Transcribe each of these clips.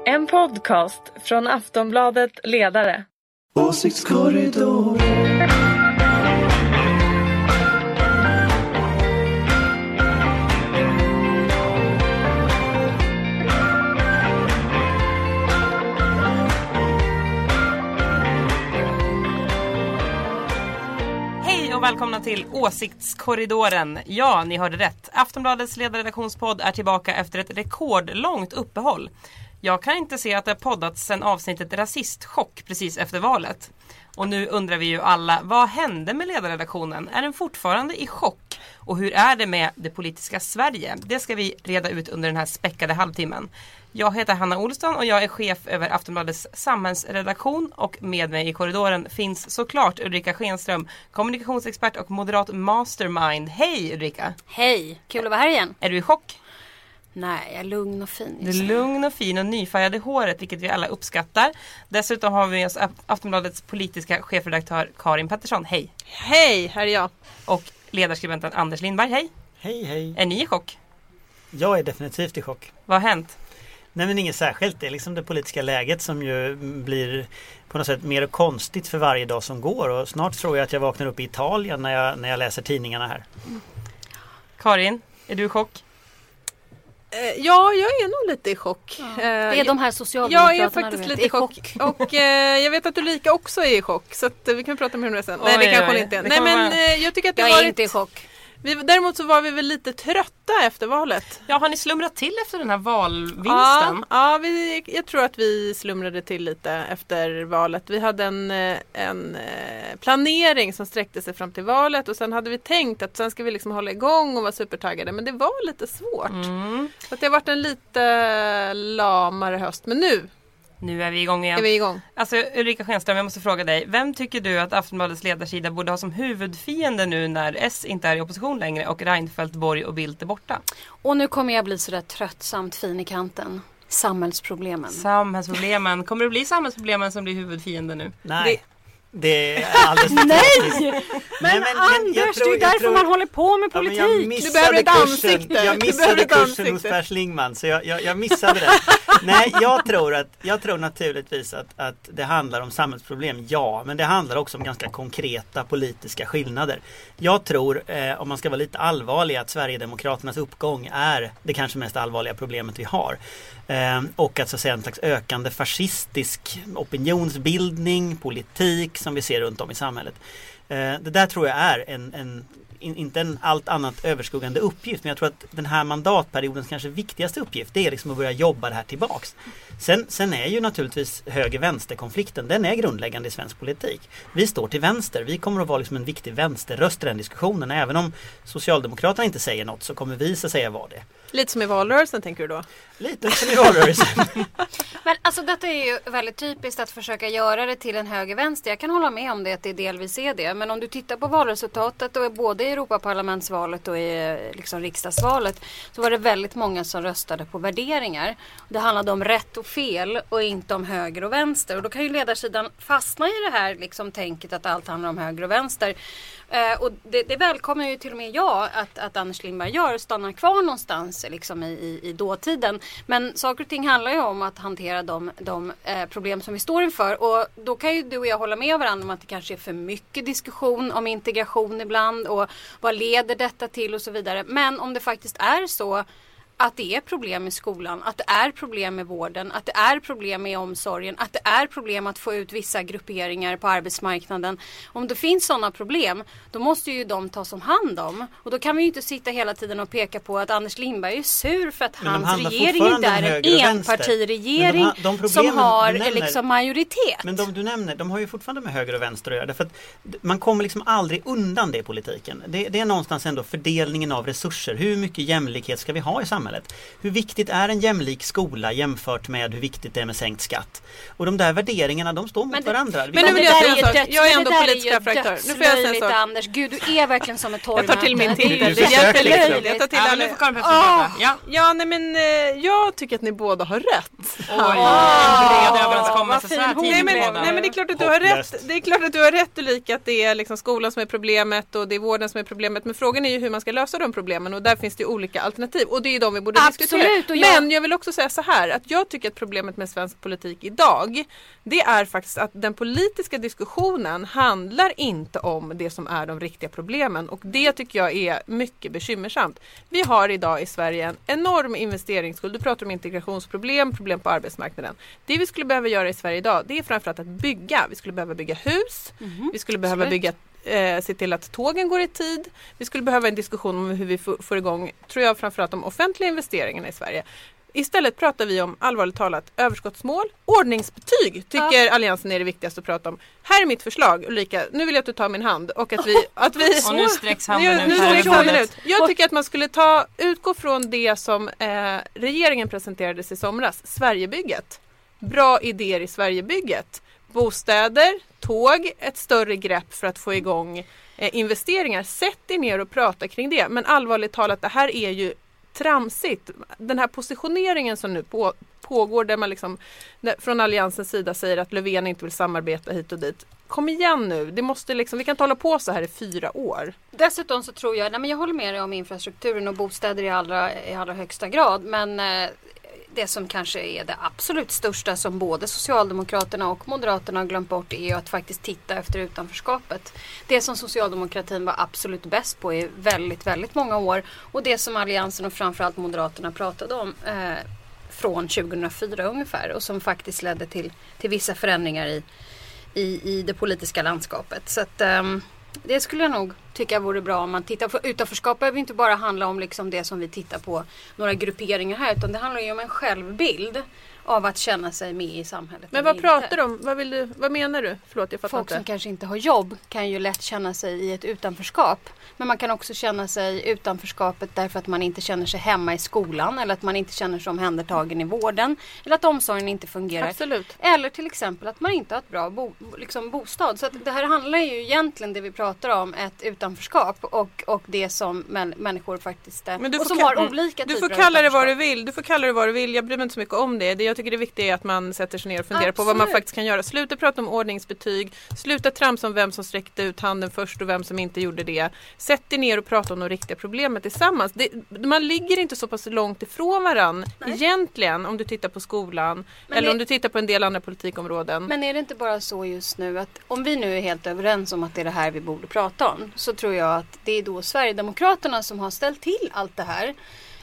En podcast från Aftonbladet Ledare. Åsiktskorridor. Hej och välkomna till Åsiktskorridoren. Ja, ni hörde rätt. Aftonbladets ledarredaktionspodd är tillbaka efter ett rekordlångt uppehåll. Jag kan inte se att det har poddats sedan avsnittet Rasistchock precis efter valet. Och nu undrar vi ju alla, vad hände med ledarredaktionen? Är den fortfarande i chock? Och hur är det med det politiska Sverige? Det ska vi reda ut under den här späckade halvtimmen. Jag heter Hanna Olsson och jag är chef över Aftonbladets samhällsredaktion. Och med mig i korridoren finns såklart Ulrika Schenström, kommunikationsexpert och moderat mastermind. Hej Ulrika! Hej, kul att vara här igen. Är du i chock? Nej, jag är lugn och fin. Du är lugn och fin och nyfärgad i håret, vilket vi alla uppskattar. Dessutom har vi oss Aftonbladets politiska chefredaktör Karin Pettersson. Hej! Hej, här är jag. Och ledarskribenten Anders Lindberg. Hej! Hej, hej. Är ni i chock? Jag är definitivt i chock. Vad har hänt? Nej, men inget särskilt. Det är liksom det politiska läget som ju blir på något sätt mer konstigt för varje dag som går. Och snart tror jag att jag vaknar upp i Italien när jag läser tidningarna här. Karin, är du i chock? Ja, jag är nog lite i chock. Ja. Det är de här socialdemokraterna. Jag är faktiskt lite i chock. Och jag vet att Ulrika också är i chock. Så att vi kan prata om det sen. Nej, det kanske hon inte är. Nej, men jag tycker att det jag är inte i chock. Däremot så var vi väl lite trötta efter valet. Ja, har ni slumrat till efter den här valvinsten? Ja, jag tror att vi slumrade till lite efter valet. Vi hade en planering som sträckte sig fram till valet. Och sen hade vi tänkt att sen ska vi liksom hålla igång och vara supertaggade. Men det var lite svårt. Så att det har varit en lite lamare höst. Men nu är vi igång igen. Är vi igång? Alltså Ulrika Schenström, jag måste fråga dig. Vem tycker du att Aftonbladets ledarsida borde ha som huvudfiende nu när S inte är i opposition längre och Reinfeldt, Borg och Bildt är borta? Och nu kommer jag bli sådär tröttsamt fin i kanten. Samhällsproblemen. Samhällsproblemen. Kommer det bli samhällsproblemen som blir huvudfiende nu? Nej. Det är alldeles Nej! Men Anders, det är därför man håller på med politik. Ja, du behöver ett ansikte. Jag missade kursen hos Per Schlingmann, så jag missade det. Nej, jag tror naturligtvis att det handlar om samhällsproblem, ja. Men det handlar också om ganska konkreta politiska skillnader. Jag tror, om man ska vara lite allvarlig, att Sverigedemokraternas uppgång är det kanske mest allvarliga problemet vi har. Och att så att säga en slags ökande fascistisk opinionsbildning, politik som vi ser runt om i samhället. Det där tror jag är inte en allt annat överskuggande uppgift, men jag tror att den här mandatperiodens kanske viktigaste uppgift, det är liksom att börja jobba det här tillbaks. Sen är ju naturligtvis höger-vänster-konflikten, den är grundläggande i svensk politik. Vi står till vänster, vi kommer att vara liksom en viktig vänsterröst i den diskussionen. Även om Socialdemokraterna inte säger något så kommer vi att säga vad det är. Lite som i valrörelsen, tänker du då? Lite som i valrörelsen. Men alltså detta är ju väldigt typiskt att försöka göra det till en höger-vänster. Jag kan hålla med om det, att det är delvis är det. Men om du tittar på valresultatet och både i Europaparlamentsvalet och i liksom riksdagsvalet, så var det väldigt många som röstade på värderingar. Det handlade om rätt och fel och inte om höger och vänster. Och då kan ju ledarsidan fastna i det här liksom tänket att allt handlar om höger och vänster. Och det välkomnar ju till och med jag att Anders Lindberg gör, stannar kvar någonstans liksom i dåtiden. Men saker och ting handlar ju om att hantera de problem som vi står inför. Och då kan ju du och jag hålla med varandra om att det kanske är för mycket diskussion om integration ibland. Och vad leder detta till och så vidare. Men om det faktiskt är så att det är problem i skolan, att det är problem med vården, att det är problem med omsorgen, att det är problem att få ut vissa grupperingar på arbetsmarknaden. Om det finns sådana problem, då måste ju de tas om hand om. Och då kan vi ju inte sitta hela tiden och peka på att Anders Lindberg är sur för att hans regering inte är en enpartiregering som har liksom majoritet. Men de du nämner, de har ju fortfarande med höger och vänster att göra. Därför att man kommer liksom aldrig undan det i politiken. Det är någonstans ändå fördelningen av resurser. Hur mycket jämlikhet ska vi ha i samhället? Hur viktigt är en jämlik skola jämfört med hur viktigt det är med sänkt skatt? Och de där värderingarna, de står mot varandra. Men nu vill jag säga en sak. Jag är ändå politisk redaktör. Nu får jag säga en sak. Anders, gud, du är verkligen som ett torgmöte. Jag tar till min titel. Det hjälper liksom. Jag tar till nu får Karin prata. Ja, nej men jag tycker att ni båda har rätt. Nej, men det är klart att du har rätt. Det är klart att du har rätt, Ulrika, att det är liksom skolan som är problemet och det är vården som är problemet. Men frågan är ju hur man ska lösa de problemen, och där finns det ju olika alternativ. Och det är ju de vi vi borde diskutera. Men jag vill också säga så här, att jag tycker att problemet med svensk politik idag, det är faktiskt att den politiska diskussionen handlar inte om det som är de riktiga problemen, och det tycker jag är mycket bekymmersamt. Vi har idag i Sverige en enorm investeringsskuld. Du pratar om integrationsproblem, problem på arbetsmarknaden. Det vi skulle behöva göra i Sverige idag, det är framförallt att bygga. Vi skulle behöva bygga hus, vi skulle behöva bygga se till att tågen går i tid. Vi skulle behöva en diskussion om hur vi får igång, tror jag, framförallt de offentliga investeringarna i Sverige. Istället pratar vi om, allvarligt talat, överskottsmål. Ordningsbetyg tycker Alliansen är det viktigaste att prata om. Här är mitt förslag, Ulrika. Nu vill jag att du tar min hand. Och att vi och nu sträcks handen ut. Jag tycker att man skulle utgå från det som regeringen presenterades i somras. Sverigebygget. Bra idéer i Sverigebygget. Bostäder, tåg, ett större grepp för att få igång investeringar. Sätt er ner och prata kring det. Men allvarligt talat, det här är ju tramsigt. Den här positioneringen som nu pågår, där man liksom från Alliansens sida säger att Löfven inte vill samarbeta hit och dit. Kom igen nu, det måste liksom, vi kan inte hålla på så här i 4 år. Dessutom så tror jag, jag håller med dig om infrastrukturen och bostäder i allra högsta grad, men det som kanske är det absolut största som både Socialdemokraterna och Moderaterna har glömt bort är ju att faktiskt titta efter utanförskapet. Det som socialdemokratin var absolut bäst på i väldigt, väldigt många år, och det som Alliansen och framförallt Moderaterna pratade om från 2004 ungefär, och som faktiskt ledde till vissa förändringar i det politiska landskapet. Så att det skulle jag nog tycka vore bra om man tittar på. Utanförskap behöver inte bara handla om liksom det som vi tittar på, några grupperingar här, utan det handlar ju om en självbild av att känna sig med i samhället. Men vad pratar du om? Vad menar du? Förlåt, jag fattar Folk inte. som kanske inte har jobb kan ju lätt känna sig i ett utanförskap. Men man kan också känna sig i utanförskapet därför att man inte känner sig hemma i skolan, eller att man inte känner sig omhändertagen i vården, eller att omsorgen inte fungerar. Absolut. Eller till exempel att man inte har ett bra bostad. Så att det här handlar ju egentligen, det vi pratar om, ett utanförskap och det som människor faktiskt är. Men och som har olika typer av Du får kalla det vad du vill. Jag bryr mig inte så mycket om det. Jag tycker det viktiga är att man sätter sig ner och funderar på vad man faktiskt kan göra. Sluta prata om ordningsbetyg. Sluta trams om vem som sträckte ut handen först och vem som inte gjorde det. Sätt dig ner och prata om de riktiga problemen tillsammans. Man ligger inte så pass långt ifrån varann egentligen, om du tittar på skolan eller om du tittar på en del andra politikområden. Men är det inte bara så just nu att om vi nu är helt överens om att det är det här vi borde prata om, så tror jag att det är då Sverigedemokraterna som har ställt till allt det här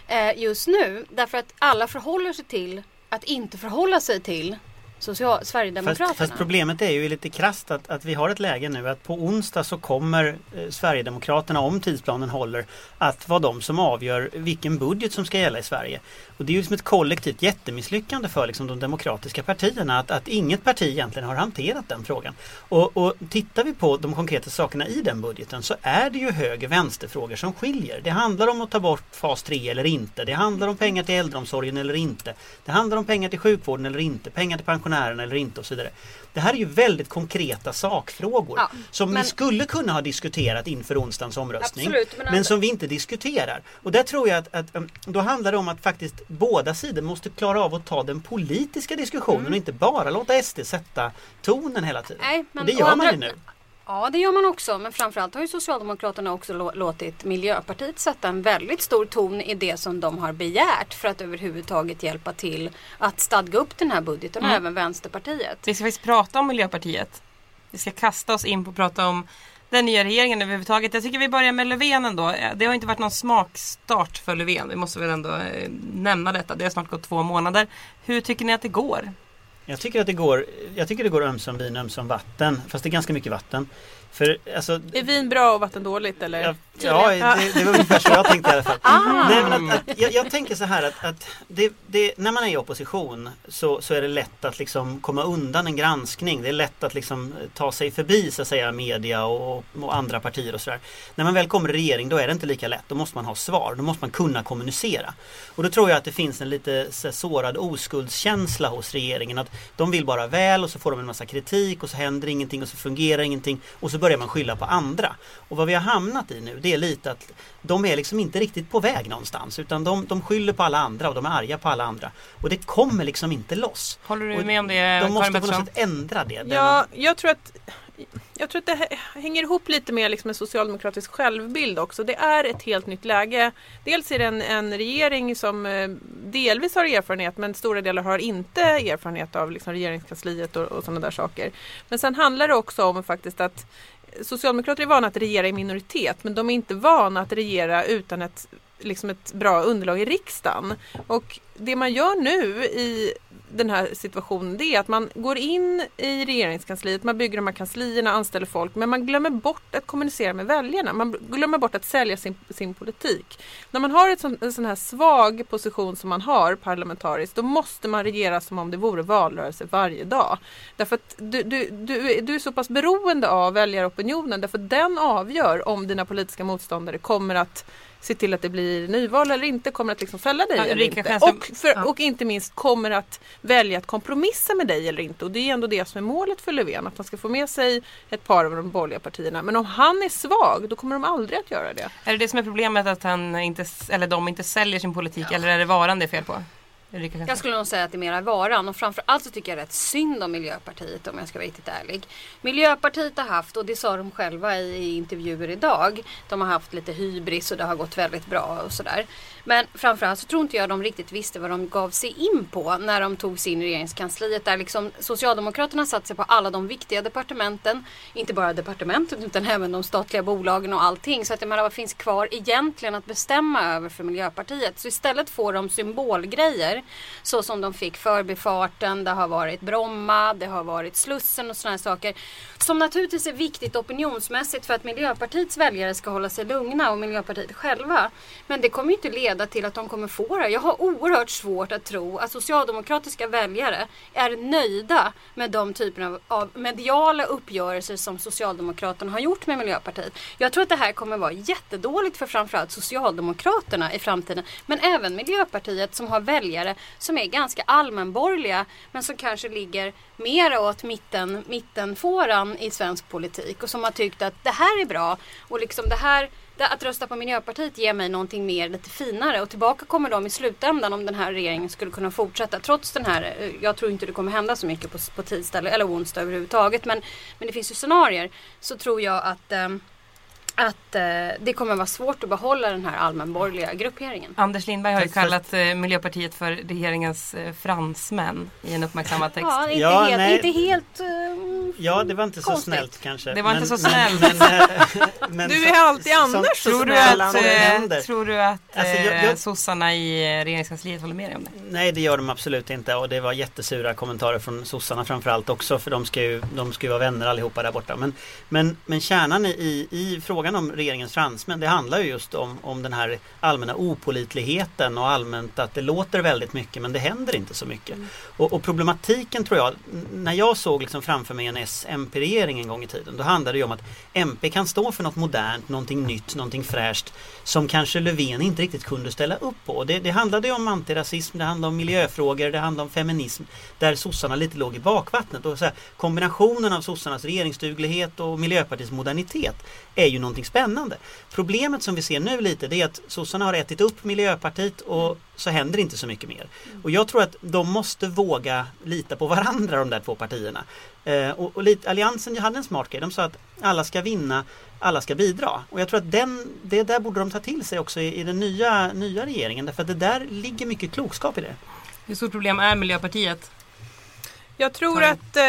just nu. Därför att alla förhåller sig till att inte förhålla sig till Sverigedemokraterna. Fast problemet är ju lite krasst att vi har ett läge nu att på onsdag så kommer Sverigedemokraterna, om tidsplanen håller, att vara de som avgör vilken budget som ska gälla i Sverige. Och det är ju som ett kollektivt jättemisslyckande för liksom de demokratiska partierna att inget parti egentligen har hanterat den frågan. Och tittar vi på de konkreta sakerna i den budgeten, så är det ju höger-vänsterfrågor som skiljer. Det handlar om att ta bort fas 3 eller inte. Det handlar om pengar till äldreomsorgen eller inte. Det handlar om pengar till sjukvården eller inte. Pengar till pensionärerna eller inte och så vidare. Det här är ju väldigt konkreta sakfrågor som vi skulle kunna ha diskuterat inför onsdagens omröstning. Absolut, men som vi inte diskuterar. Och där tror jag att då handlar det om att faktiskt båda sidor måste klara av att ta den politiska diskussionen och inte bara låta SD sätta tonen hela tiden. Nej, men och det gör man ju nu. Ja, det gör man också. Men framförallt har ju Socialdemokraterna också låtit Miljöpartiet sätta en väldigt stor ton i det som de har begärt för att överhuvudtaget hjälpa till att stadga upp den här budgeten, och även Vänsterpartiet. Vi ska faktiskt prata om Miljöpartiet. Vi ska kasta oss in på att prata om den nya regeringen överhuvudtaget. Jag tycker vi börjar med Löfven ändå. Det har inte varit någon smakstart för Löfven. Vi måste väl ändå nämna detta. Det har snart gått 2 månader. Hur tycker ni att det går? Jag tycker det går ömsom vin, ömsom vatten. Fast det är ganska mycket vatten. För, alltså, är vin bra och vatten dåligt? Eller? Ja, det var ungefär så jag tänkte i alla fall. Nej, men jag tänker så här att när man är i opposition så är det lätt att liksom komma undan en granskning. Det är lätt att liksom ta sig förbi, så att säga, media och andra partier och sådär. När man väl kommer i regering, då är det inte lika lätt. Då måste man ha svar. Då måste man kunna kommunicera. Och då tror jag att det finns en lite sårad oskuldskänsla hos regeringen. Att de vill bara väl, och så får de en massa kritik, och så händer ingenting, och så fungerar ingenting, och så börjar man skylla på andra. Och vad vi har hamnat i nu, det är lite att de är liksom inte riktigt på väg någonstans, utan de skyller på alla andra och de är arga på alla andra. Och det kommer liksom inte loss. Håller du med om det? De måste på något sätt ändra det. Ja, jag tror att Jag tror att det hänger ihop lite med liksom en socialdemokratisk självbild också. Det är ett helt nytt läge. Dels är det en regering som delvis har erfarenhet, men stora delar har inte erfarenhet av liksom regeringskansliet och sådana där saker. Men sen handlar det också om faktiskt att socialdemokrater är vana att regera i minoritet, men de är inte vana att regera utan ett bra underlag i riksdagen. Och det man gör nu i den här situationen, det är att man går in i regeringskansliet, man bygger de här kanslierna, anställer folk, men man glömmer bort att kommunicera med väljarna. Man glömmer bort att sälja sin politik. När man har en sån här svag position som man har parlamentariskt, då måste man regera som om det vore valrörelse varje dag. Därför att du är så pass beroende av väljaropinionen, därför att den avgör om dina politiska motståndare kommer att se till att det blir nyval eller inte, kommer att liksom fälla dig eller inte. Och inte minst kommer att välja att kompromissa med dig eller inte. Och det är ändå det som är målet för Löfven, att han ska få med sig ett par av de borgerliga partierna. Men om han är svag, då kommer de aldrig att göra det. Är det som är problemet, att de inte säljer sin politik, eller är det varan det är fel på? Jag skulle nog säga att det är mera varan, och framförallt så tycker jag rätt synd om Miljöpartiet, om jag ska vara riktigt ärlig. Miljöpartiet har haft, och det sa de själva i intervjuer idag, de har haft lite hybris och det har gått väldigt bra och sådär. Men framförallt så tror inte jag de riktigt visste vad de gav sig in på när de tog sig in i regeringskansliet, där liksom Socialdemokraterna satt sig på alla de viktiga departementen, inte bara departementen utan även de statliga bolagen och allting, så att jag menar, vad finns kvar egentligen att bestämma över för Miljöpartiet? Så istället får de symbolgrejer, så som de fick förbifarten, det har varit Bromma, det har varit Slussen och såna här saker, som naturligtvis är viktigt opinionsmässigt för att Miljöpartiets väljare ska hålla sig lugna, och Miljöpartiet själva. Men det kommer ju inte leda till att de kommer få det. Jag har oerhört svårt att tro att socialdemokratiska väljare är nöjda med de typerna av mediala uppgörelser som Socialdemokraterna har gjort med Miljöpartiet. Jag tror att det här kommer vara jättedåligt för framförallt Socialdemokraterna i framtiden, men även Miljöpartiet som har väljare som är ganska allmänborgerliga, men som kanske ligger mer åt mittenfåran i svensk politik, och som har tyckt att det här är bra, och liksom det här, att rösta på Miljöpartiet ger mig någonting mer, lite finare, och tillbaka kommer de i slutändan om den här regeringen skulle kunna fortsätta trots den här, jag tror inte det kommer hända så mycket på tisdag eller onsdag överhuvudtaget, men det finns ju scenarier, så tror jag att det kommer vara svårt att behålla den här allmänborgerliga grupperingen. Anders Lindberg har ju kallat Miljöpartiet för regeringens fransmän i en uppmärksammad text. Ja, inte helt ja, det var inte konstigt. Så snällt kanske. Det var inte så snällt. Men du är alltid annars så snäll. Tror du att sossarna i regeringskansliet håller med dig om det? Nej, det gör de absolut inte, och det var jättesura kommentarer från sossarna framförallt också, för de ska ju vara vänner allihopa där borta. Men kärnan i frågan om regeringens fransmän, det handlar ju just om den här allmänna opålitligheten och allmänt att det låter väldigt mycket men det händer inte så mycket. Och problematiken tror jag, när jag såg liksom framför mig en SMP-regering en gång i tiden, då handlade det ju om att MP kan stå för något modernt, någonting nytt, någonting fräscht som kanske Löfven inte riktigt kunde ställa upp på. Det handlade ju om antirasism, det handlade om miljöfrågor, det handlade om feminism, där sossarna lite låg i bakvattnet. Och så här, kombinationen av sossarnas regeringsduglighet och Miljöpartiets modernitet är ju någonting spännande. Problemet som vi ser nu lite, det är att sossarna har ätit upp Miljöpartiet och så händer inte så mycket mer. Och jag tror att de måste våga lita på varandra, de där två partierna. Och Alliansen hade en smart grej. De sa att alla ska vinna, alla ska bidra. Och jag tror att det där borde de ta till sig också i den nya regeringen. Därför att det där ligger mycket klokskap i det. Hur stort problem är Miljöpartiet? Jag tror att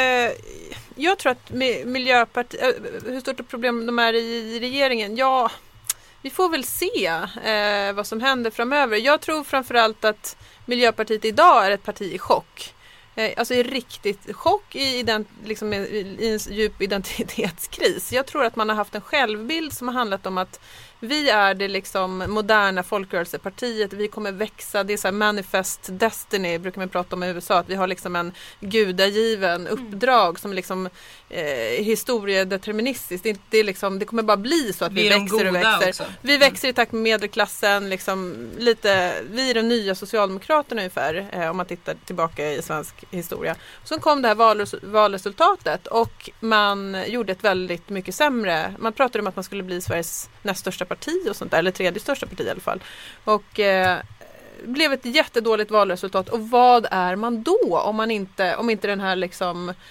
Miljöpartiet, hur stort ett problem de är i regeringen, ja, vi får väl se vad som händer framöver. Jag tror framförallt att Miljöpartiet idag är ett parti i chock. Alltså i riktigt chock i en djup identitetskris. Jag tror att man har haft en självbild som har handlat om att vi är det liksom moderna folkrörelsepartiet, vi kommer växa, det är så här manifest destiny brukar man prata om i USA, att vi har liksom en gudagiven uppdrag som liksom historiedeterministiskt, det kommer bara bli så att vi växer och växer. Också. Vi växer i takt med medelklassen, liksom lite, vi är de nya Socialdemokraterna ungefär, om man tittar tillbaka i svensk historia. Så kom det här valresultatet och man gjorde ett väldigt mycket sämre, man pratade om att man skulle bli Sveriges näst största parti och sånt där, eller tredje största parti i alla fall. Och blev ett jättedåligt valresultat. Och vad är man då om inte den här liksom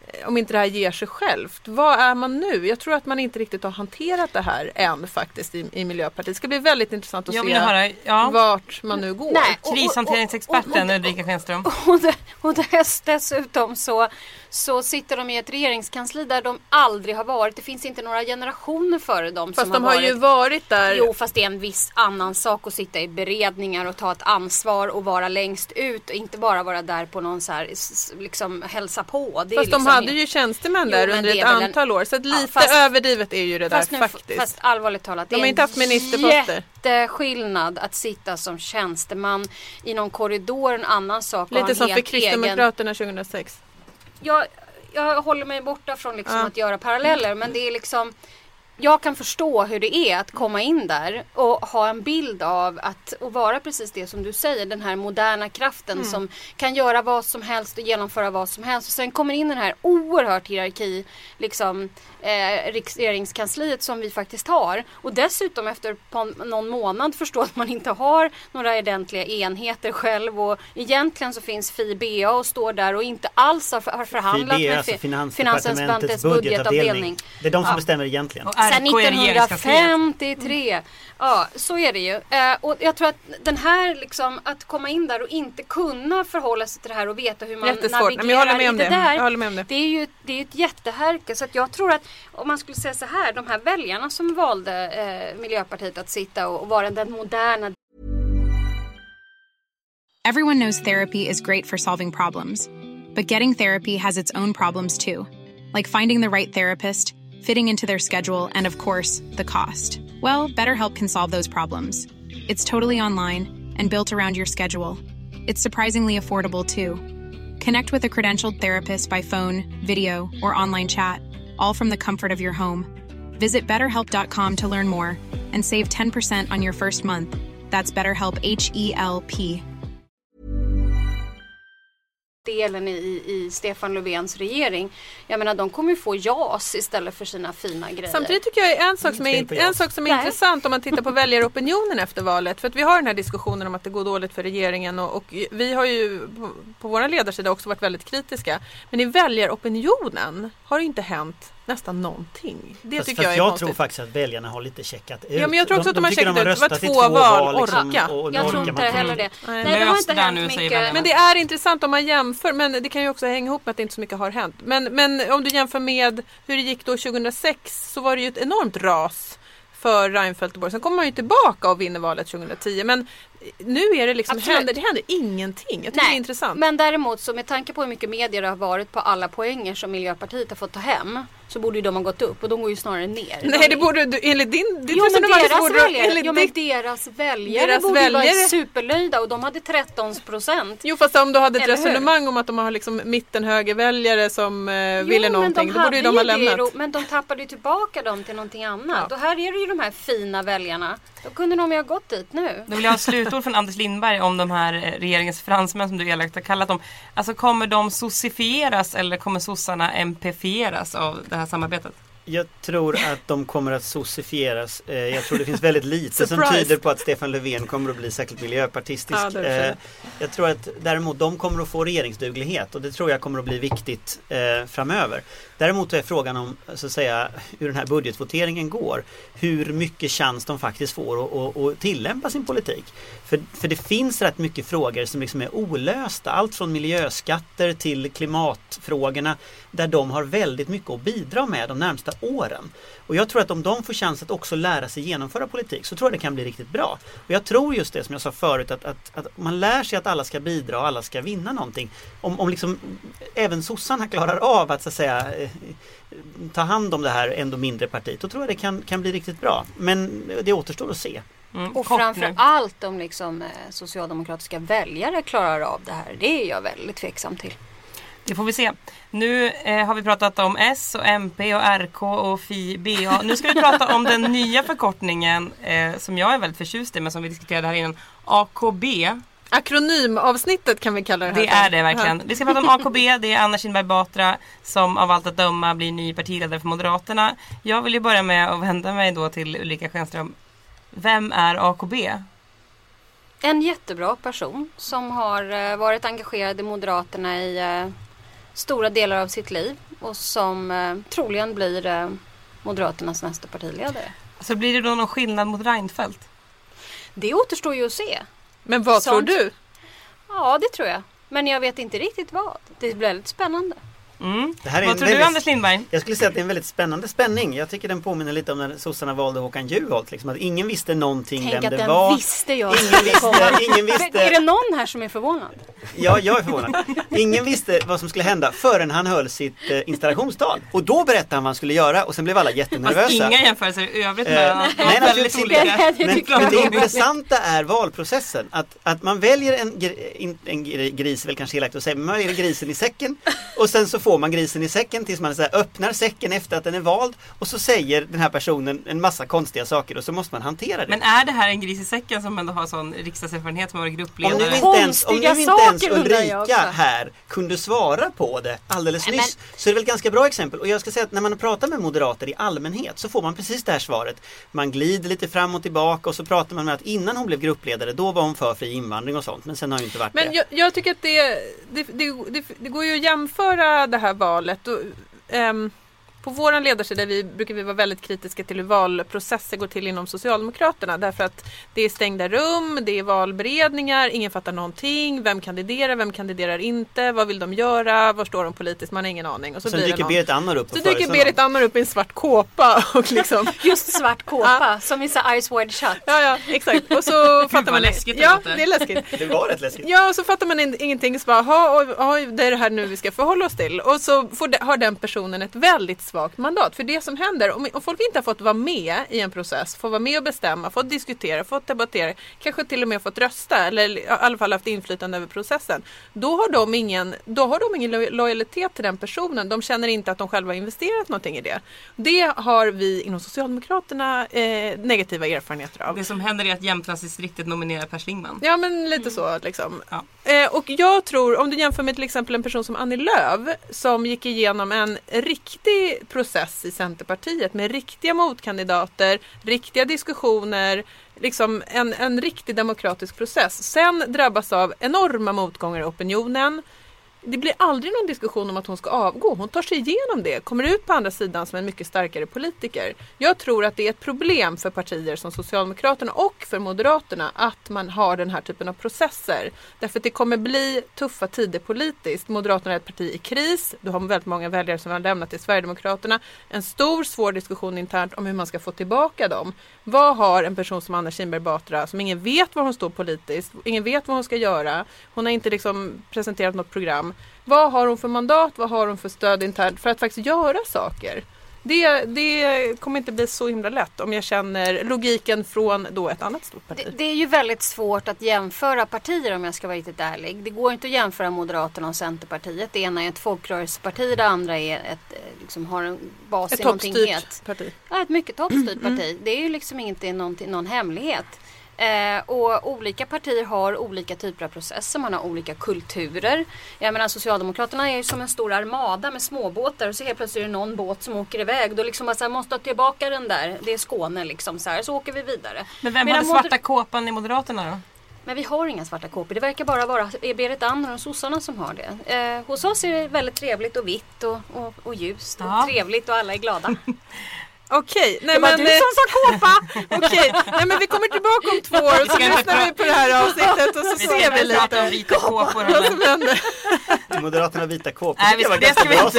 om inte det här ger sig självt. Vad är man nu? Jag tror att man inte riktigt har hanterat det här än faktiskt i Miljöpartiet. Det ska bli väldigt intressant att se vart man nu går. Nej, krishanteringsexperten Ulrika Schenström. Och dessutom så sitter de i ett regeringskansli där de aldrig har varit. Det finns inte några generationer före dem fast som de har ju varit där. Jo, fast det är en viss annan sak att sitta i beredningar och ta ett ansvar och vara längst ut och inte bara vara där på någon så här liksom hälsa på. Det fast liksom de hade ju tjänstemän där under ett antal år så att lite överdrivet är ju det där faktiskt. Fast allvarligt talat, de har inte haft ministerposter. Jätteskillnad att sitta som tjänsteman i någon korridor, en annan sak. Lite som för Kristdemokraterna 2006. Jag håller mig borta från liksom att göra paralleller, men det är liksom, jag kan förstå hur det är att komma in där och ha en bild av att och vara precis det som du säger, den här moderna kraften som kan göra vad som helst och genomföra vad som helst. Och sen kommer in den här oerhört hierarki, liksom regeringskansliet som vi faktiskt har. Och dessutom efter någon månad förstå att man inte har några ordentliga enheter själv. Och egentligen så finns FIBA och står där och inte alls har förhandlat FIBA, med alltså Finansdepartementets budgetavdelning. Det är de som bestämmer egentligen. Sen 1953. Ja, så är det ju. Och jag tror att den här liksom, att komma in där och inte kunna förhålla sig till det här och veta hur man navigerar jag håller med om det där. Jag håller med om det. Det är ju ett jättehärke. Så att jag tror att om man skulle säga så här, de här väljarna som valde Miljöpartiet att sitta och vara den moderna. Everyone knows therapy is great for solving problems. But getting therapy has its own problems too. Like finding the right therapist, fitting into their schedule, and of course, the cost. Well, BetterHelp can solve those problems. It's totally online and built around your schedule. It's surprisingly affordable too. Connect with a credentialed therapist by phone, video, or online chat, all from the comfort of your home. Visit BetterHelp.com to learn more and save 10% on your first month. That's BetterHelp, H-E-L-P. Delen i Stefan Löfvens regering. Jag menar, de kommer ju få JAS istället för sina fina grejer. Samtidigt tycker jag en sak som är intressant om man tittar på väljaropinionen efter valet. För att vi har den här diskussionen om att det går dåligt för regeringen och vi har ju på vår ledarsida också varit väldigt kritiska. Men i väljaropinionen har det inte hänt nästan någonting. Det tycker jag är konstigt. Tror faktiskt att väljarna har lite checkat ut. Ja, men jag tror också att de har checkat ut. Det var 2 val. Liksom, jag tror inte heller det. Nej, det har inte hänt mycket. Men det är intressant om man jämför. Men det kan ju också hänga ihop med att det inte så mycket har hänt. Men om du jämför med hur det gick då 2006 så var det ju ett enormt ras för Reinfeldt och Borg. Sen kommer man ju tillbaka och vinner valet 2010. Men nu är det liksom, det händer ingenting. Jag tycker det är intressant. Men däremot så med tanke på hur mycket medier det har varit på alla poänger som Miljöpartiet har fått ta hem, så borde ju de ha gått upp och de går ju snarare ner. Nej, det borde du, enligt din men deras väljare borde vara superlöjda och de hade 13%. Jo, fast om du hade ett resonemang om att de har liksom mittenhögerväljare som ville någonting, då borde ju de ha lämnat. Men de tappade ju tillbaka dem till någonting annat. Och här är det ju de här fina väljarna. Då kunde de ju ha gått dit nu. Då vill jag ha slutord från Anders Lindberg om de här regeringens fransmän som du elakt har kallat dem. Alltså kommer de sossifieras eller kommer sossarna MP-fieras av det här samarbetet? Jag tror att de kommer att sossifieras. Jag tror det finns väldigt lite som tyder på att Stefan Löfven kommer att bli särskilt miljöpartistisk. Jag tror att däremot de kommer att få regeringsduglighet och det tror jag kommer att bli viktigt framöver. Däremot är frågan om så att säga hur den här budgetvoteringen går. Hur mycket chans de faktiskt får att tillämpa sin politik. För det finns rätt mycket frågor som liksom är olösta. Allt från miljöskatter till klimatfrågorna där de har väldigt mycket att bidra med de närmsta åren. Och jag tror att om de får chans att också lära sig genomföra politik så tror jag det kan bli riktigt bra. Och jag tror just det som jag sa förut att man lär sig att alla ska bidra och alla ska vinna någonting. Om liksom även sossarna klarar av att så att säga ta hand om det här ändå mindre partiet, då tror jag det kan bli riktigt bra. Men det återstår att se. Och framförallt om liksom socialdemokratiska väljare klarar av det här. Det är jag väldigt tveksam till. Det får vi se. Nu har vi pratat om S och MP och RK och FIBA. Nu ska vi prata om den nya förkortningen som jag är väldigt förtjust i men som vi diskuterade här innan. AKB. Akronymavsnittet kan vi kalla det här. Det är det verkligen. Vi ska prata om AKB. Det är Anna Kinberg Batra som av allt att döma blir ny partiledare för Moderaterna. Jag vill ju börja med att vända mig då till Ulrika Schenström. Vem är AKB? En jättebra person som har varit engagerad i Moderaterna i stora delar av sitt liv och som troligen blir Moderaternas nästa partiledare. Så blir det då någon skillnad mot Reinfeldt? Det återstår ju att se. Men vad tror du? Ja, det tror jag. Men jag vet inte riktigt vad. Det blir väldigt spännande. Det här är vad tror du, Anders Lindberg? Jag skulle säga att det är en väldigt spännande spänning. Jag tycker den påminner lite om när sossarna valde Håkan Juholt. Liksom, att ingen visste någonting vem det var. Visste jag. Ingen visste. Är det någon här som är förvånad? Ja, jag är förvånad. Ingen visste vad som skulle hända förrän han höll sitt installationstal. Och då berättade han vad han skulle göra och sen blev alla jättenervösa. Fast inga jämförelser i övrigt med nej, väldigt olika. Men det intressanta är valprocessen. Att man väljer en gris, väl kanske elakt att säga, men man väljer grisen i säcken och sen så får man grisen i säcken tills man så här, öppnar säcken efter att den är vald och så säger den här personen en massa konstiga saker och så måste man hantera det. Men är det här en gris i säcken som ändå har sån riksdagserfarenhet som har varit gruppledare? Om nu inte ens Ulrika här kunde svara på det alldeles nyss så är det väl ett ganska bra exempel. Och jag ska säga att när man pratar med moderater i allmänhet så får man precis det här svaret. Man glider lite fram och tillbaka och så pratar man med att innan hon blev gruppledare då var hon för fri invandring och sånt. Men sen har ju inte varit det. Men jag tycker att det går ju att jämföra det här valet och, på våran ledarsida brukar vi vara väldigt kritiska till hur valprocesser går till inom Socialdemokraterna därför att det är stängda rum, det är valberedningar, ingen fattar någonting, vem kandiderar inte, vad vill de göra, var står de politiskt, man har ingen aning. Och så sen dyker Berit Andnor upp. Så dyker Berit Andnor upp i en svart kåpa och liksom just svart kåpa som i så Eyes Wide Shut. Ja, exakt. Och så fattar man läskigt. Ja, det är läskigt. Det var rätt läskigt. Ja, och så fattar man ingenting så bara, det är det här nu vi ska förhålla oss till. Och så har den personen ett väldigt svagt mandat. För det som händer, om folk inte har fått vara med i en process, får vara med och bestämma, fått diskutera, fått debattera, kanske till och med fått rösta eller i alla fall haft inflytande över processen, då har de ingen lojalitet till den personen. De känner inte att de själva har investerat någonting i det. Det har vi inom Socialdemokraterna negativa erfarenheter av. Det som händer är att Jämtlandsdistriktet nominerar Per Schlingmann. Ja, men lite så liksom. Ja. Och jag tror, om du jämför med till exempel en person som Annie Lööf som gick igenom en riktig process i Centerpartiet med riktiga motkandidater, riktiga diskussioner, liksom en riktig demokratisk process. Sen drabbas av enorma motgångar i opinionen. Det blir aldrig någon diskussion om att hon ska avgå. Hon tar sig igenom det, kommer ut på andra sidan som en mycket starkare politiker. Jag tror att det är ett problem för partier som Socialdemokraterna och för Moderaterna att man har den här typen av processer. Därför att det kommer bli tuffa tider politiskt. Moderaterna är ett parti i kris. Du har väldigt många väljare som har lämnat till Sverigedemokraterna. En stor, svår diskussion internt om hur man ska få tillbaka dem. Vad har en person som Anna Kinberg Batra, som ingen vet var hon står politiskt, ingen vet vad hon ska göra, hon har inte liksom presenterat något program. Vad har hon för mandat, vad har hon för stöd internt för att faktiskt göra saker? Det kommer inte bli så himla lätt om jag känner logiken från då ett annat stort parti. Det är ju väldigt svårt att jämföra partier om jag ska vara riktigt ärlig. Det går inte att jämföra Moderaterna och Centerpartiet. Det ena är ett folkrörelseparti, det andra är liksom har en bas i någonting helt. Parti. Ja, ett mycket toppstyrt parti. Det är ju liksom inte någon hemlighet. Och olika partier har olika typer av processer, man har olika kulturer. Jag menar, Socialdemokraterna är ju som en stor armada med småbåtar och så helt plötsligt är det någon båt som åker iväg. Då liksom man måste ha tillbaka den där, det är Skåne liksom så här, så åker vi vidare. Men vem hade svarta kåpan i Moderaterna då? Men vi har inga svarta kåpor. Det verkar bara vara Berit Andnor och sossarna som har det. Hos oss är det väldigt trevligt och vitt och ljust och trevligt och alla är glada. Okej, nej det var men du som sa kåpa. Okej, nej men vi kommer tillbaka om 2 år och så lyssnar vi på det här avsnittet och så ser vi lite vita kåpor vad som händer. Moderaterna vita kåpor. Nej,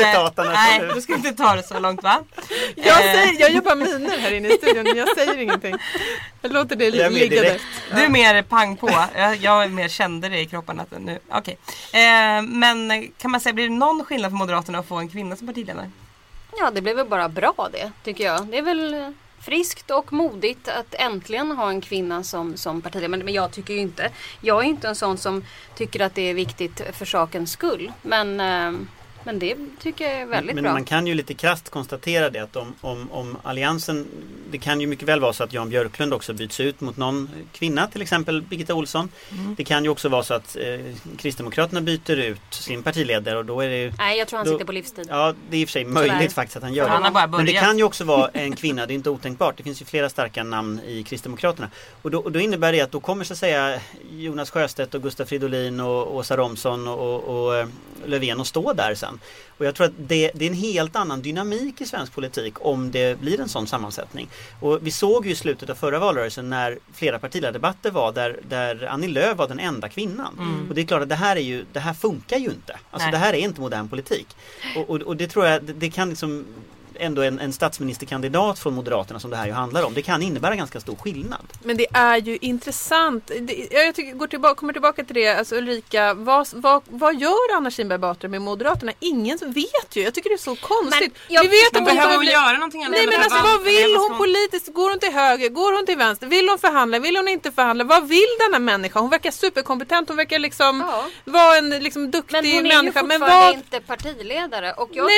då ska vi inte ta det så långt, va? Jag gör bara miner här inne i studion, men jag säger ingenting. Jag låter det ligga där. Du är mer pang på. Jag är mer kände det i kroppen att nu. Okej. Men kan man säga, blir det någon skillnad för Moderaterna att få en kvinna som partiledare? Ja, det blev väl bara bra det, tycker jag. Det är väl friskt och modigt att äntligen ha en kvinna som partiledare. Men jag tycker ju inte. Jag är inte en sån som tycker att det är viktigt för sakens skull. Men det tycker jag är väldigt bra. Men man kan ju lite krasst konstatera det att om alliansen, det kan ju mycket väl vara så att Jan Björklund också byts ut mot någon kvinna, till exempel Birgitta Olsson. Det kan ju också vara så att Kristdemokraterna byter ut sin partiledare och då är det ju... Nej, jag tror han sitter på livstid. Ja, det är i och för sig möjligt faktiskt att han gör det. Men det kan ju också vara en kvinna, det är inte otänkbart. Det finns ju flera starka namn i Kristdemokraterna. Och då innebär det att då kommer så att säga Jonas Sjöstedt och Gustaf Fridolin och Åsa Romson och Löfven att stå där sen. Och jag tror att det är en helt annan dynamik i svensk politik om det blir en sån sammansättning. Och vi såg ju i slutet av förra valrörelsen när flera partiledardebatter var där Annie Lööf var den enda kvinnan. Och det är klart att det här funkar ju inte. Alltså det här är inte modern politik. Och det tror jag, det kan liksom ändå en statsministerkandidat från Moderaterna som det här ju handlar om. Det kan innebära ganska stor skillnad. Men det är ju intressant. Jag tycker, kommer tillbaka till det. Alltså Ulrika, vad gör Anna Kinberg Batra med Moderaterna? Ingen vet ju. Jag tycker det är så konstigt. Vi vet att behöver hon göra någonting annat? Nej, men alltså vad vill hon politiskt? Går hon till höger? Går hon till vänster? Vill hon förhandla? Vill hon inte förhandla? Vad vill denna människa? Hon verkar superkompetent. Hon verkar liksom vara en liksom duktig människa. Men hon är ju fortfarande inte partiledare. Och jag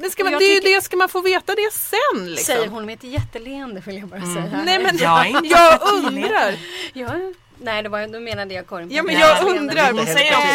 det ska man få veta det sen liksom. Säger hon med ett jätteleende vill jag bara säga. Nej men jag undrar. Nej, då menade jag Karin. Ja, men jag undrar. Men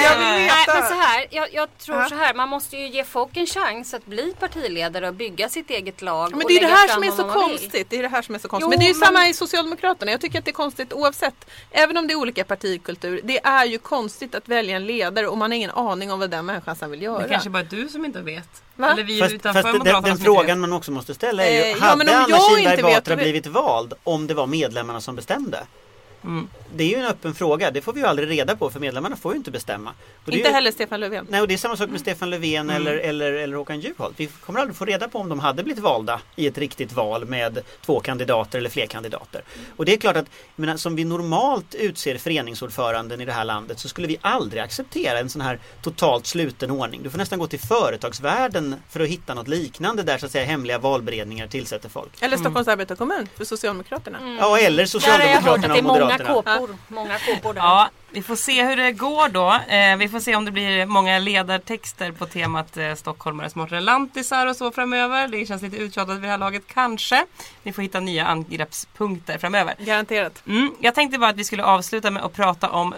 så här, jag tror så här, man måste ju ge folk en chans att bli partiledare och bygga sitt eget lag. Men det är det här som är så konstigt. Det är det här som är så konstigt. Men det är ju samma i Socialdemokraterna. Jag tycker att det är konstigt oavsett. Även om det är olika partikultur. Det är ju konstigt att välja en ledare och man har ingen aning om vad den människan sen vill göra. Det kanske bara du som inte vet. Va? Eller vi fast den frågan man också måste ställa är ju, hade Anna Kinberg Batra blivit vald om det var medlemmarna som bestämde? Det är ju en öppen fråga. Det får vi ju aldrig reda på för medlemmarna får ju inte bestämma. Och inte heller Stefan Löfven. Nej, och det är samma sak med Stefan Löfven eller Håkan Juholt. Vi kommer aldrig få reda på om de hade blivit valda i ett riktigt val med 2 kandidater eller fler kandidater. Och det är klart att som vi normalt utser föreningsordföranden i det här landet så skulle vi aldrig acceptera en sån här totalt sluten ordning. Du får nästan gå till företagsvärlden för att hitta något liknande där så att säga hemliga valberedningar tillsätter folk. Eller Stockholms arbetarkommun för Socialdemokraterna. Ja, eller Socialdemokraterna och Moderaterna. Många kåpor där. Ja, vi får se hur det går då. Vi får se om det blir många ledartexter på temat stockholmare smartare lantisar och så framöver. Det känns lite uttjatat vid det här laget kanske. Vi får hitta nya angreppspunkter framöver. Garanterat. Jag tänkte bara att vi skulle avsluta med att prata om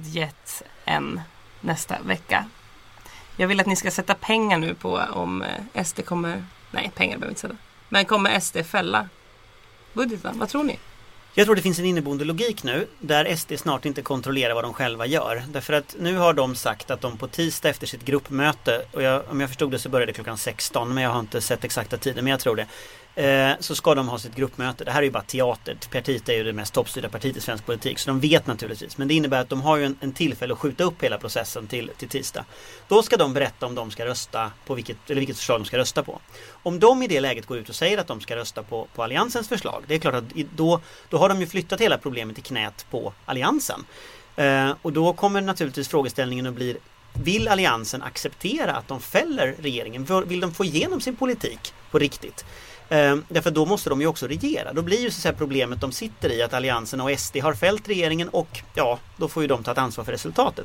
budgeten nästa vecka. Jag vill att ni ska sätta pengar nu på om SD kommer... Nej, pengar behöver vi inte sätta. Men kommer SD fälla budgeten? Vad tror ni? Jag tror det finns en inneboende logik nu där SD snart inte kontrollerar vad de själva gör. Därför att nu har de sagt att de på tisdag efter sitt gruppmöte, och om jag förstod det så började det klockan 16, men jag har inte sett exakta tiden, men jag tror det. Så ska de ha sitt gruppmöte. Det här är ju bara teater. Partiet är ju det mest toppstyrda partiet i svensk politik, så de vet naturligtvis. Men det innebär att de har ju en tillfälle att skjuta upp hela processen till tisdag. Då ska de berätta om de ska rösta på vilket förslag de ska rösta på. Om de i det läget går ut och säger att de ska rösta på Alliansens förslag, det är klart att då har de ju flyttat hela problemet i knät på Alliansen. Och då kommer naturligtvis frågeställningen att bli: vill Alliansen acceptera att de fäller regeringen? Vill de få igenom sin politik på riktigt? Därför då måste de ju också regera. Då blir ju så här problemet de sitter i att Alliansen och SD har fällt regeringen och då får ju de ta ett ansvar för resultatet.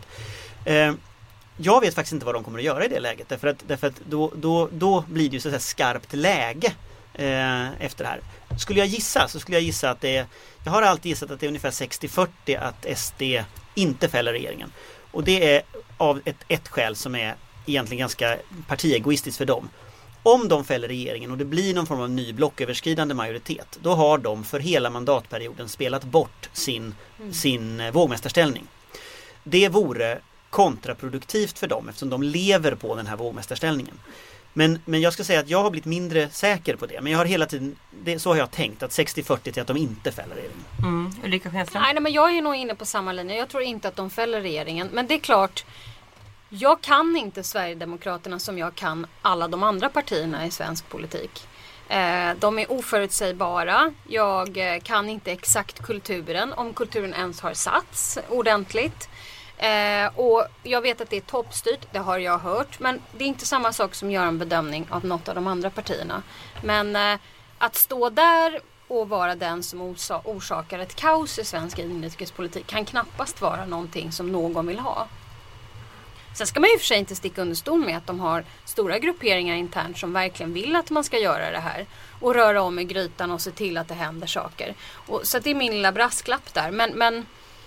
Jag vet faktiskt inte vad de kommer att göra i det läget. Därför att då blir det ju så här skarpt läge efter det här. Skulle jag gissa så skulle jag gissa att jag har alltid gissat att det är ungefär 60-40 att SD inte fäller regeringen. Och det är av ett skäl som är egentligen ganska partiegoistiskt för dem. Om de fäller regeringen och det blir någon form av ny blocköverskridande majoritet, då har de för hela mandatperioden spelat bort sin vågmästarställning. Det vore kontraproduktivt för dem eftersom de lever på den här vågmästarställningen. Men jag ska säga att jag har blivit mindre säker på det. Men jag har hela tiden, så har jag tänkt, att 60-40 till att de inte fäller regeringen. Ulrika Schenström? Nej, men jag är nog inne på samma linje. Jag tror inte att de fäller regeringen. Men det är klart, jag kan inte Sverigedemokraterna som jag kan alla de andra partierna i svensk politik. De är oförutsägbara. Jag kan inte exakt kulturen, om kulturen ens har satts ordentligt. Och jag vet att det är toppstyrt, det har jag hört. Men det är inte samma sak som gör en bedömning av något av de andra partierna. Men att stå där och vara den som orsakar ett kaos i svensk inrikespolitik kan knappast vara någonting som någon vill ha. Sen ska man ju för sig inte sticka under stol med att de har stora grupperingar internt som verkligen vill att man ska göra det här. Och röra om i grytan och se till att det händer saker. Så det är min lilla brasklapp där. Men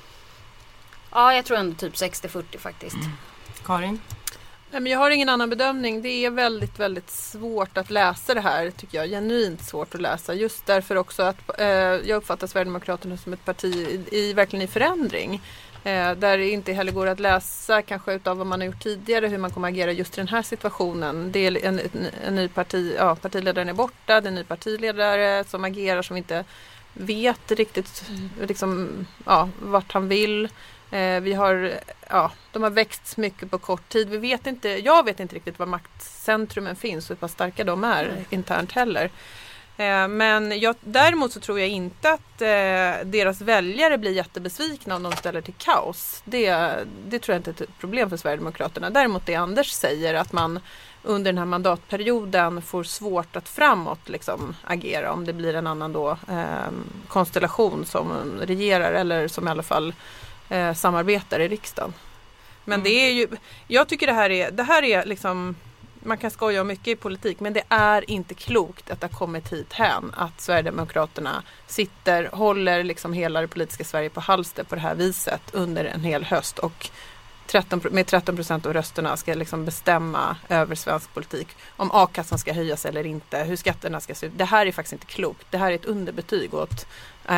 ja, jag tror ändå typ 60-40 faktiskt. Karin? Men jag har ingen annan bedömning. Det är väldigt, väldigt svårt att läsa det här, tycker jag. Genuint svårt att läsa. Just därför också att jag uppfattar Sverigedemokraterna som ett parti verkligen i förändring. Där det inte heller går att läsa kanske utav vad man har gjort tidigare hur man kommer agera just i den här situationen. Det är en ny partiledaren är borta, det är en ny partiledare som agerar som inte vet riktigt liksom, vart han vill. De har växt mycket på kort tid. Jag vet inte riktigt var maktcentrumen finns och hur starka de är internt heller. Men däremot så tror jag inte att deras väljare blir jättebesvikna om de ställer till kaos. Det tror jag inte är ett problem för Sverigedemokraterna. Däremot det Anders säger att man under den här mandatperioden får svårt att framåt liksom agera om det blir en annan konstellation som regerar eller som i alla fall samarbetar i riksdagen. Men det är ju, jag tycker det här är liksom, man kan skoja mycket i politik, men det är inte klokt att det har kommit hit hän att Sverigedemokraterna håller liksom hela det politiska Sverige på halster på det här viset under en hel höst och med 13% av rösterna ska liksom bestämma över svensk politik. Om a-kassan ska höjas eller inte, hur skatterna ska se ut. Det här är faktiskt inte klokt. Det här är ett underbetyg åt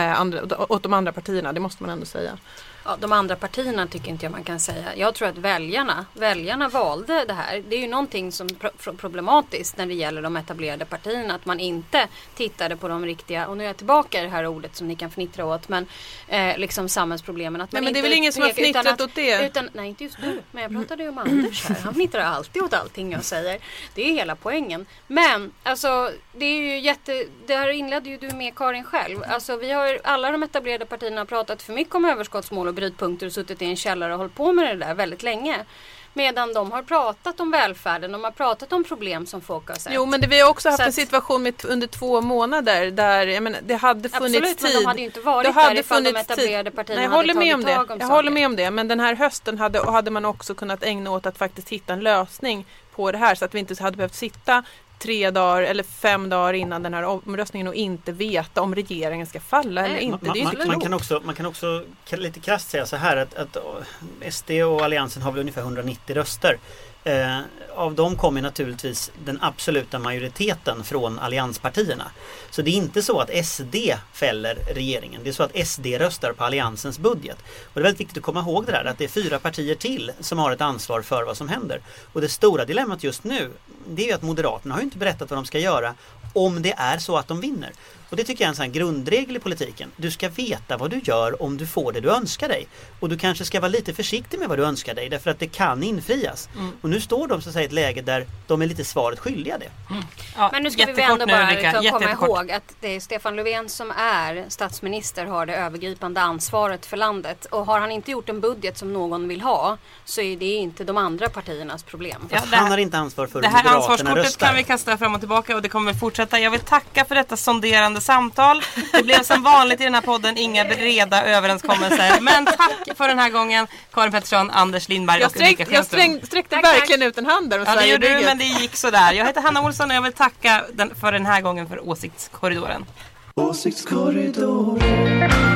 de andra partierna, det måste man ändå säga. Ja, de andra partierna tycker inte jag man kan säga. Jag tror att väljarna valde det här. Det är ju någonting som problematiskt när det gäller de etablerade partierna. Att man inte tittade på de riktiga, och nu är jag tillbaka i det här ordet som ni kan fnittra åt, men liksom samhällsproblemen. Att man men det är väl ingen som har fnittrat åt det? Nej, inte just du. Men jag pratade ju om Anders här. Han fnittrar alltid åt allting jag säger. Det är hela poängen. Men alltså, det är ju det här inledde ju du med Karin själv. Alltså alla de etablerade partierna har pratat för mycket om överskottsmål och brytpunkter och suttit i en källare och hållit på med det där väldigt länge. Medan de har pratat om välfärden, de har pratat om problem som folk har sett. Jo, men vi har också haft en situation under 2 månader där det hade funnits absolut, tid. Men de hade ju inte varit där ifall de etablerade partierna hade tagit tag om saker. Jag håller med om det, men den här hösten hade man också kunnat ägna åt att faktiskt hitta en lösning på det här så att vi inte hade behövt sitta 3 dagar eller 5 dagar innan den här omröstningen och inte veta om regeringen ska falla eller inte. Det är inte klokt. Man kan också lite krasst säga så här att SD och Alliansen har väl ungefär 190 röster. Av dem kommer naturligtvis den absoluta majoriteten från allianspartierna. Så det är inte så att SD fäller regeringen. Det är så att SD röstar på alliansens budget. Och det är väldigt viktigt att komma ihåg det där, att det är 4 partier till som har ett ansvar för vad som händer. Och det stora dilemmat just nu, det är ju att Moderaterna har ju inte berättat vad de ska göra om det är så att de vinner. Och det tycker jag är en sån här grundregel i politiken. Du ska veta vad du gör om du får det du önskar dig. Och du kanske ska vara lite försiktig med vad du önskar dig, därför att det kan infrias. Och nu står de så att säga i ett läge där de är lite svaret skyldiga det. Ja, men nu ska vi ändå bara komma ihåg att det är Stefan Löfven som är statsminister, har det övergripande ansvaret för landet. Och har han inte gjort en budget som någon vill ha, så är det inte de andra partiernas problem. Ja, han har inte ansvar för det här ansvarskortet kan vi kasta fram och tillbaka, och det kommer fortsätta. Jag vill tacka för detta sonderande samtal. Det blev som vanligt i den här podden inga breda överenskommelser. Men tack för den här gången, Karin Pettersson, Anders Lindberg och Ulrika Schenström. Jag sträckte verkligen ut en hand där. Ja, det gjorde du, men det gick sådär. Jag heter Hanna Olsson och jag vill tacka för den här gången för Åsiktskorridoren. Åsiktskorridoren.